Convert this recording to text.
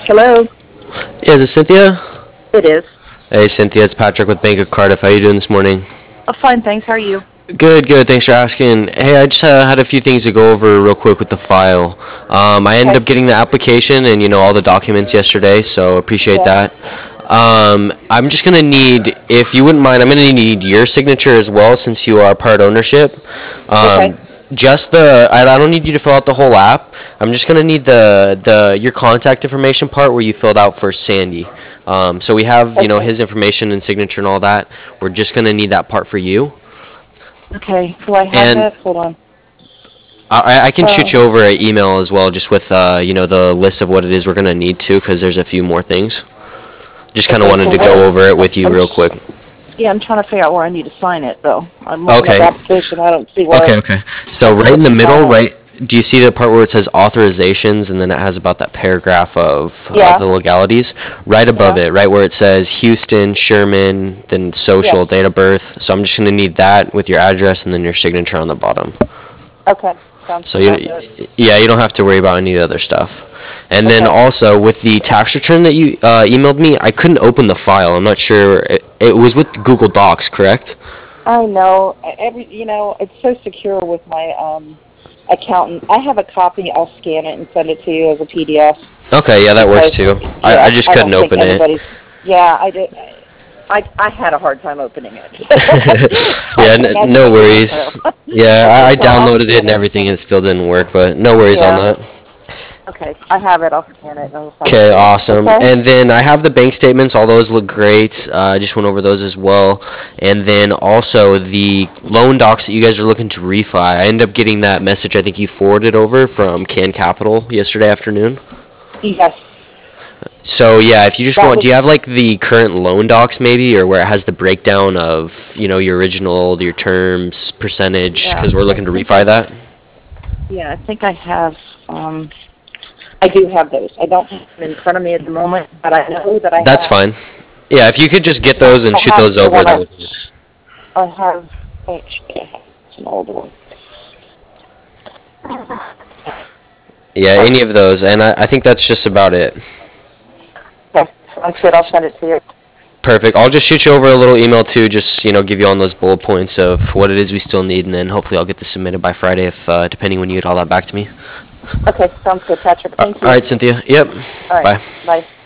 Hello. Yeah, is it Cynthia? It is. Hey, Cynthia, it's Patrick with Bank of Cardiff. How you doing this morning? Oh, fine, thanks. How are you? Good, good. Thanks for asking. Hey, I just had a few things to go over real quick with the file. I ended Okay. up getting the application and all the documents yesterday, so appreciate Yeah. that. I'm just gonna need, if you wouldn't mind, I'm gonna need your signature as well since you are part ownership. Okay. Um, just I don't need you to fill out the whole app. I'm just gonna need the your contact information part where you filled out for Sandy. So we have Okay. his information and signature and all that. We're just gonna need that part for you. Okay. Do I have And that? Hold on. I can shoot Oh. you over an email as well, just with the list of what it is we're gonna need to, because there's a few more things. Just kind of Okay. wanted So to what? go over it with you real quick. Yeah, I'm trying to figure out where I need to sign it though. I'm looking at the Okay. application. I don't see where Okay. Okay. So I'm right in supposed the to sign middle, it. right? Do you see the part where it says authorizations, and then it has about that paragraph of Yeah. the legalities? Right above Yeah. it, right where it says Houston, Sherman, then Yes. social, date of birth. So I'm just gonna need that with your address and then your signature on the bottom. Okay. Sounds So good. I'll do it. yeah, you don't have to worry about any other stuff. And then Okay. also with the tax return that you emailed me, I couldn't open the file. I'm not sure. It was with Google Docs, correct? I know. It's so secure with my accountant. I have a copy. I'll scan it and send it to you as a PDF Okay, yeah, that works because too. I yeah, just I couldn't don't think open it. anybody's. Yeah, I did. I had a hard time opening it. I Yeah, can imagine no what you're going through. worries. Yeah, Okay, I so I'll downloaded it scan and it and everything, send and it. it still didn't work, but no worries on Yeah. that. Okay, I have it. I'll scan it and I'll send it Okay, to you. awesome. Okay. And then I have the bank statements. All those look great. I just went over those as well. And then also the loan docs that you guys are looking to refi. I ended up getting that message. I think you forwarded over from Can Capital yesterday afternoon. Yes, So yeah, if you just that want, was. do you have like the current loan docs maybe, or where it has the breakdown of your original, your terms, percentage? Yeah, Because we're looking to refi that. I think I have. I do have those. I don't have them in front of me at the moment, but I know that I That's have. fine. Yeah, if you could just get those and I shoot have those the over, one that would be. I have. Actually, I have an old one. Yeah, any of those, and I think that's just about it. Okay, sounds good. I'll send it to you. Perfect. I'll just shoot you over a little email too, just give you on those bullet points of what it is we still need, and then hopefully I'll get this submitted by Friday, if depending when you get all that back to me. Okay, sounds good, Patrick. All Thank you. right, Cynthia. Yep. All right, Bye. bye.